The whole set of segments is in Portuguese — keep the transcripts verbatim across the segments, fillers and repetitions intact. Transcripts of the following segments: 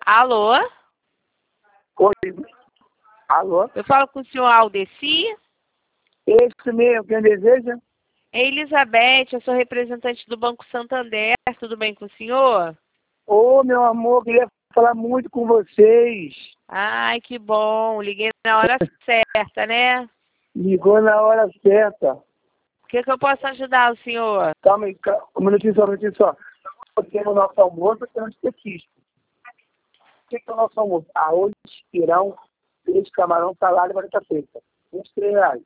Alô? Oi. Alô? Eu falo com o senhor Aldeci? Esse mesmo, quem deseja? É Elizabeth, eu sou representante do Banco Santander. Tudo bem com o senhor? Ô, meu amor, queria falar muito com vocês. Ai, que bom. Liguei na hora certa, né? Ligou na hora certa. O que, que eu posso ajudar o senhor? Calma aí, calma, um minutinho só, um minutinho só. Porque no nosso almoço temos petisco. O que, que é o nosso almoço? Arroz, pirão, peixe, camarão, salada e batata frita. vinte e três reais.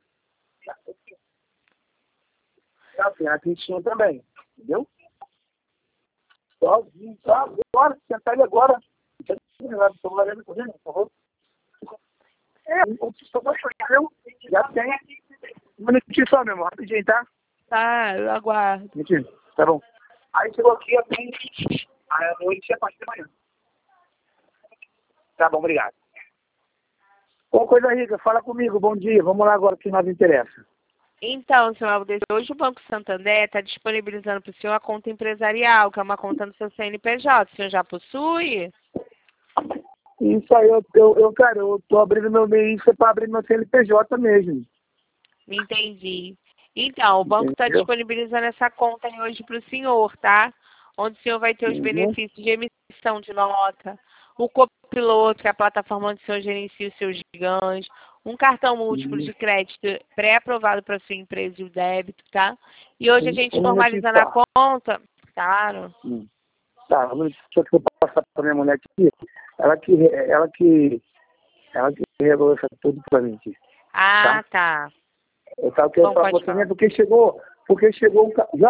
Tá, tem a quentinha também, entendeu? Sozinho, só agora, sentar ali agora. Não estou valendo correndo, por favor. É, o que estou entendeu? Já tem. Um minutinho só, meu amor, rapidinho, tá? Tá, eu aguardo. Um minutinho, tá bom. Aí chegou aqui, já tem. Aí à noite é a partir da manhã. Tá bom, obrigado. Ô, coisa rica, fala comigo, bom dia. Vamos lá agora, o que nos interessa. Então, senhor Aldeci, hoje o Banco Santander está disponibilizando para o senhor a conta empresarial, que é uma conta no seu C N P J. O senhor já possui? Isso aí, eu, eu, eu cara, eu tô abrindo meu meio, isso é para abrir meu C N P J mesmo. Entendi. Então, o banco está Entendeu? disponibilizando essa conta aí hoje para o senhor, tá? Onde o senhor vai ter os Uhum. benefícios de emissão de nota, o copiloto, que é a plataforma onde o senhor gerencia os seus gigantes, um cartão múltiplo Uhum. de crédito pré-aprovado para sua empresa e o débito, tá? E hoje a gente Um minutinho formalizando a só. conta, claro. Hum. Tá, um minutinho só que eu vou passar para minha mulher aqui. Ela que, ela que, ela que resolveu isso tudo para mim aqui. Ah, tá. Eu tava querendo Bom, falar pode com você, falar. porque chegou, porque chegou um ca- já,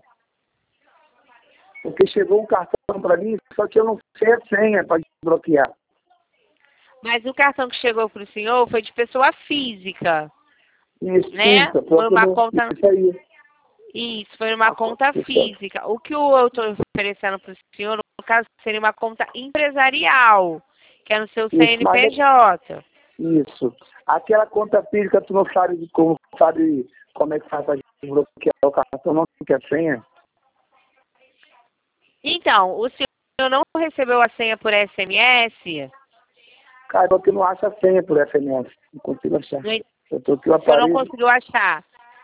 porque chegou um cartão para mim, só que eu não sei a senha para desbloquear. Mas o cartão que chegou para o senhor foi de pessoa física, Isso, né? isso, Foi uma procurou, conta. isso aí. Isso, foi uma conta Isso, física. O que eu estou oferecendo para o senhor, no caso, seria uma conta empresarial, que é no seu isso, mas é- C N P J. isso. Aquela conta física, tu não sabe de como, sabe como é que faz para desbloquear o cartão, não tem a senha. Então, o senhor não recebeu a senha por S M S? Cara, eu não acho a senha por S M S, não consigo achar. Não- Eu tô aqui o O senhor não aparelho. conseguiu achar.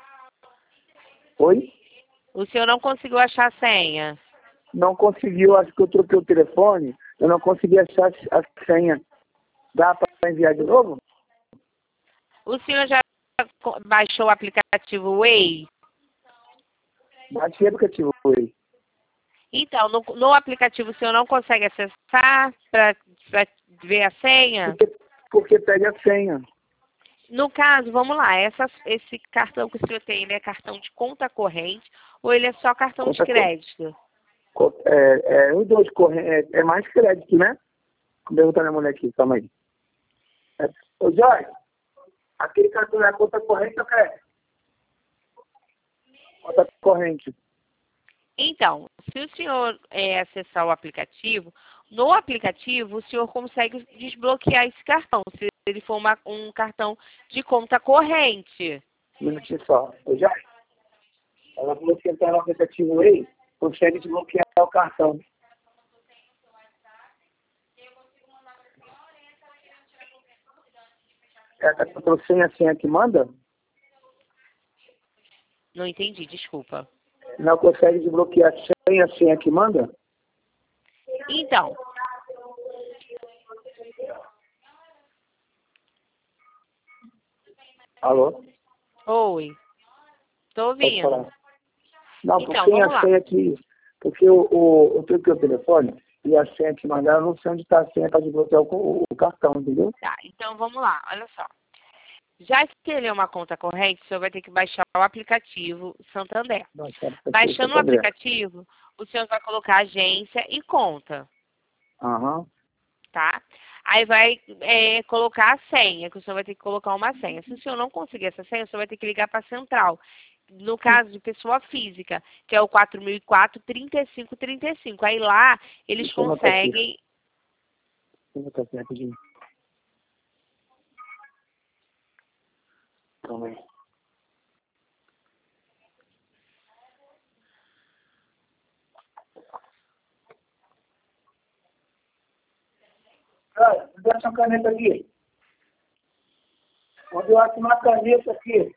Oi? O senhor não conseguiu achar a senha. Não conseguiu, acho que eu troquei o telefone, eu não consegui achar a senha. Dá para enviar de novo? O senhor já co- baixou o aplicativo Way? Baixei o aplicativo aí. Então, no, no aplicativo o senhor não consegue acessar para ver a senha? Porque, porque pede a senha. No caso, vamos lá, essa, esse cartão que o senhor tem, ele é cartão de conta corrente ou ele é só cartão de Conta, co- crédito? co- é, é, os dois correm, é, é mais crédito, né? Vou perguntar minha mulher aqui, calma aí. É, ô, Jorge, aquele cartão é a conta corrente ou crédito? Conta corrente. Então, se o senhor é, acessar o aplicativo, no aplicativo o senhor consegue desbloquear esse cartão, se ele for uma- um cartão de conta corrente. Um minutinho só. Ô, Jorge, ela falou que entrar no aplicativo aí, consegue desbloquear o cartão. É a conta senha, a senha que manda? Não entendi, desculpa. Não consegue desbloquear a senha, a senha que manda? Então, Alô? oi, estou Pode ouvindo. falar. Não, Então, porque vamos a lá. senha que... Porque o, o, eu tenho aqui o telefone e a senha que mandaram, eu não sei onde está a senha para desbloquear o, o, o cartão, entendeu? Tá, então vamos lá, olha só. Já que ele é uma conta corrente, o senhor vai ter que baixar o aplicativo Santander. Baixar o Baixando o Santander. aplicativo, o senhor vai colocar agência e conta, Aham. tá? Aí vai é, colocar a senha, que o senhor vai ter que colocar uma senha. Se o senhor não conseguir essa senha, o senhor vai ter que ligar para a central. No caso de pessoa física, que é o quatro mil e quatro, trinta e cinco trinta e cinco. Aí lá eles Deixa eu anotar aqui. conseguem. Deixa eu anotar aqui rapidinho. Calma aí. Olha, deixa uma caneta aqui. Onde eu acho uma caneta aqui.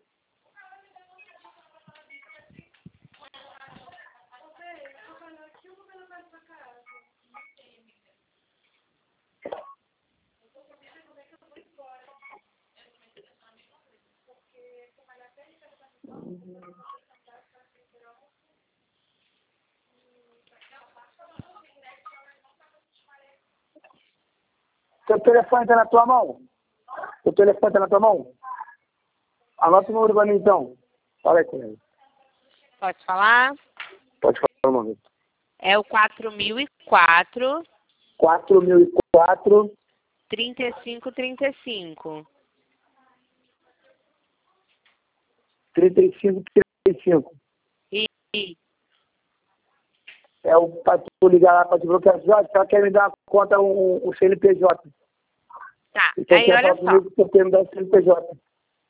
Seu telefone está na tua mão? Seu telefone está na tua mão? Anota o número para mim, então. Fala aí com ele. Pode falar? Pode falar o número. É o quatro mil e quatro, quatro mil e quatro, trinta e cinco, trinta e cinco. trinta e cinco, trinta e cinco. E É o para tu ligar lá para te bloquear. Se ela quer me dar uma conta, um, um C N P J. tá, Então aí quer olha falar só. comigo que eu quero me dar um C N P J.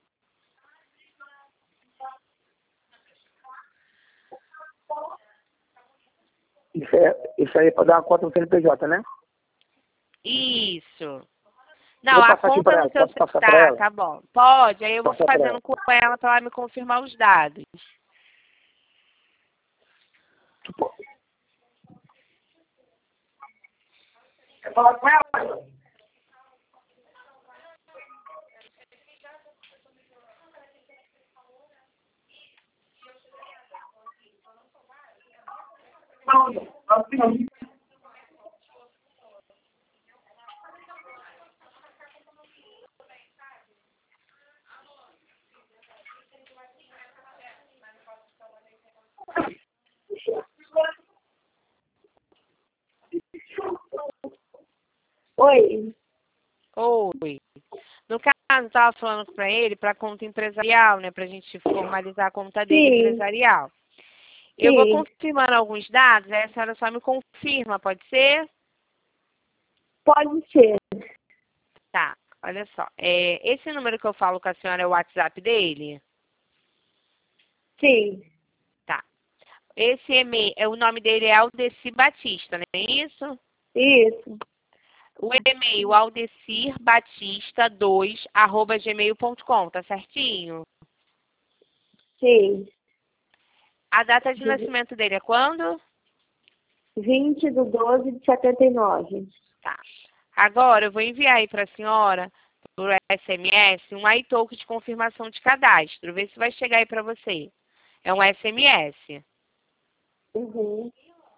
Isso, é, isso aí é para dar uma conta no C N P J, né? Isso. Vou Não, a passar aqui conta para no ela. seu... Posso passar para Tá, ela? tá bom. Pode, aí eu vou Passar para fazendo ela. com ela para ela me confirmar os dados. Tu pode. Quer falar com ela? Não, não. Assim, não. Oi. Oi. No caso, eu estava falando para ele para conta empresarial, né? Para a gente formalizar a conta dele Sim. empresarial. Eu vou Sim. confirmando alguns dados, aí a senhora só me confirma, pode ser? Pode ser. Tá, olha só. É, esse número que eu falo com a senhora é o WhatsApp dele? Sim. Tá. Esse e-mail, é, o nome dele é Aldeci Batista, não é isso? Isso. O e-mail aldecirbatista dois arroba gmail ponto com, tá certinho? Sim. A data de nascimento dele é quando? vinte de doze de setenta e nove. Tá. Agora eu vou enviar aí para a senhora, por S M S, um iTalk de confirmação de cadastro. Vê se vai chegar aí para você. É um S M S. Uhum.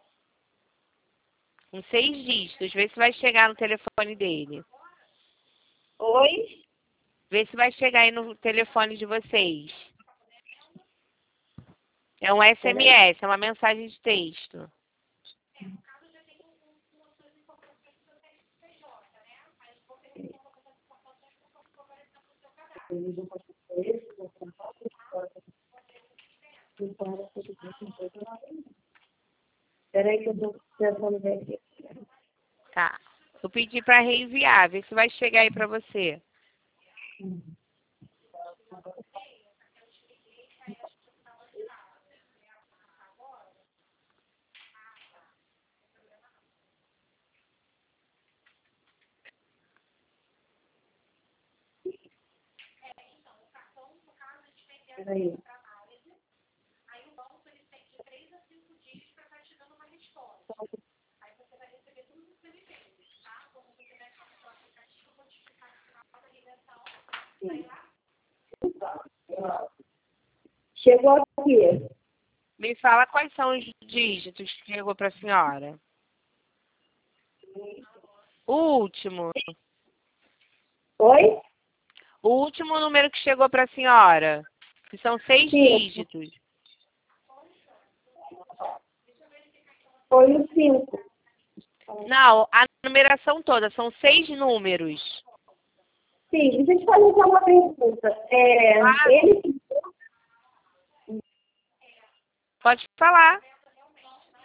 Com seis dígitos. Vê se vai chegar no telefone dele. Oi? Vê se vai chegar aí no telefone de vocês. É um S M S, é uma mensagem de texto. Peraí que eu tô tentando ver aqui. Tá. Eu pedi para reenviar. Vê se vai chegar aí para você. Peraí. Chegou aqui. Me fala quais são os dígitos que chegou para a senhora. O último. Oi? O último número que chegou para a senhora. Que são seis Sim. dígitos. Foi o cinco. Não, a numeração toda. São seis números. Sim, deixa eu te fazer só uma pergunta. É, Ah. ele Pode falar.